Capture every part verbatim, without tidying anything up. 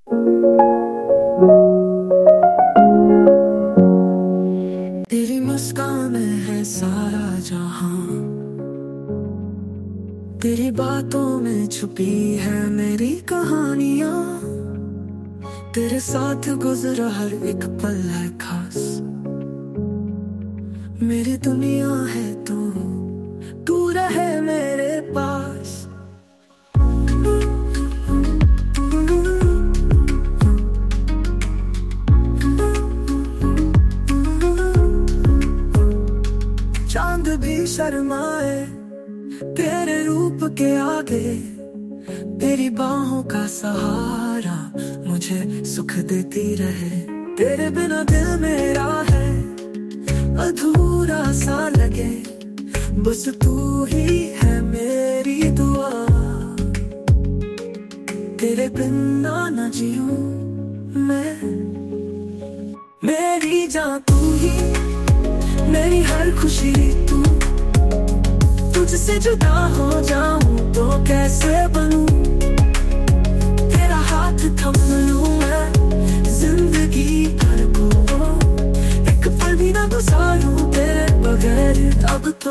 तेरी मुस्कान में है सारा जहां, तेरी बातों में छुपी है मेरी कहानियां। तेरे साथ गुजरा हर एक पल है खास, मेरी दुनिया है तू, तू रहे मेरे पास। चांद भी शर्माए तेरे रूप के आगे, तेरी बाहों का सहारा मुझे सुख देती रहे। तेरे बिना दिल मेरा है अधूरा सा लगे, बस तू ही है मेरी दुआ। तेरे बिना न जीऊं मैं, मेरी जान तू ही, मेरी हर खुशी तू। तुझसे जुदा हो जाऊं तो कैसे बनूं, तेरा हाथ थम लूं मैं जिंदगी भर को। एक पल भी ना गुजारूं तेरे बगैर अब तो।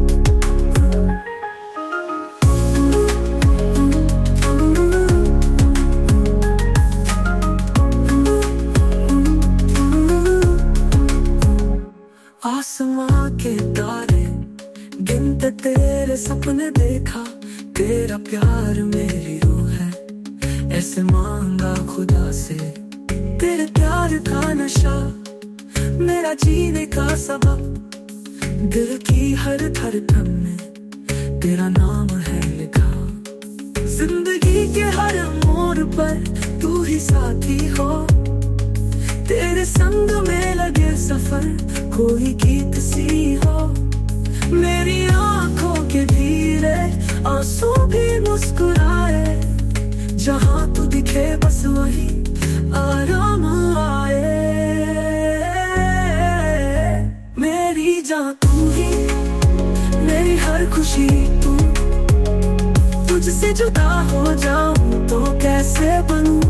आसमां के तारे गिनते तेरे सपने देखा, तेरा प्यार मेरी रूह है ऐसे मांगा खुदा से। तेरे प्यार का नशा मेरा जीने का सबब, दिल की हर धड़कन में तेरा नाम है लिखा। जिंदगी के हर मोड़ पर तू ही साथी हो, तेरे संग में लगे सफर कोई गीत सी हो। मेरी आंखों के धीरे आंसू भी मुस्कुराए, जहां तू दिखे बस वही आराम आए। मेरी जान तू ही, मेरी हर खुशी तू। तुझसे जुदा हो जाऊं तो कैसे बनूं,